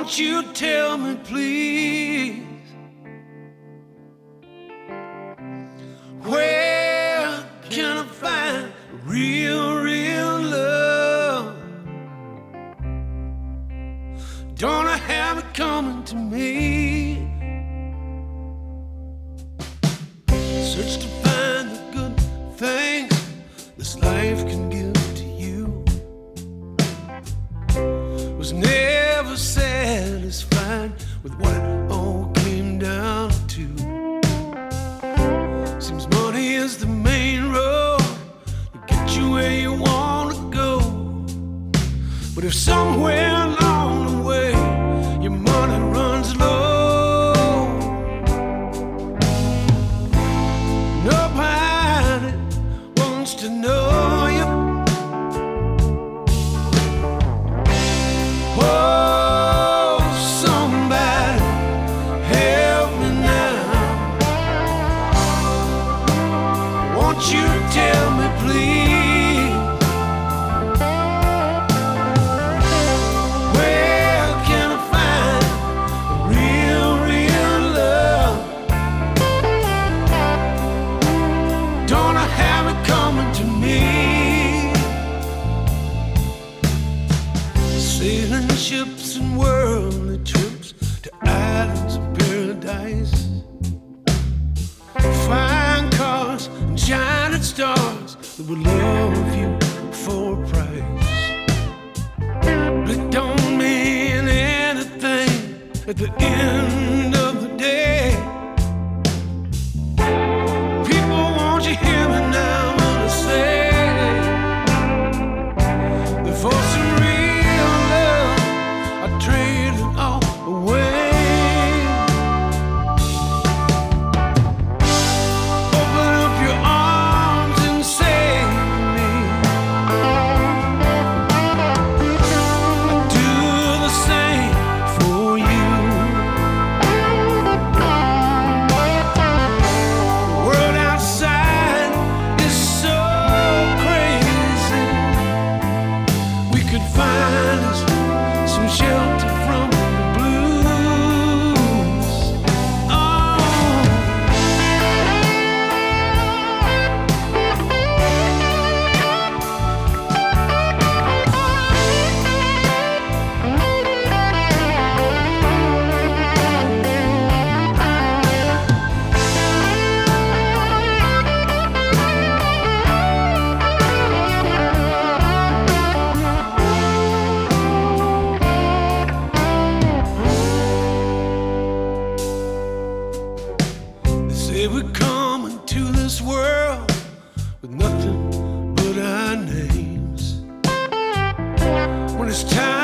Won't you tell me, please, where can I find real love? Don't I have it coming to me? Search to find the good things this life can give to you. Was never satisfied with what it all came down to. Seems money is the main road to get you where you want to go. But if somewhere along the way your money runs low, nobody wants to know you. Oh, somebody help me now. Won't you tell me, please, where can I find real love? Don't I have it coming to me? Sailing ships and worldly trips to islands of paradise, fine cars and shining stars that will love you for a price. But it don't mean anything at the end of the day. People, won't you hear me now when I say that for some real love I trade it all away. Open up your arms and save me. I do the same for you. The world outside is so crazy. We could find us some shelter from the blues. Oh, they say we come into this world with nothing but our names. When it's time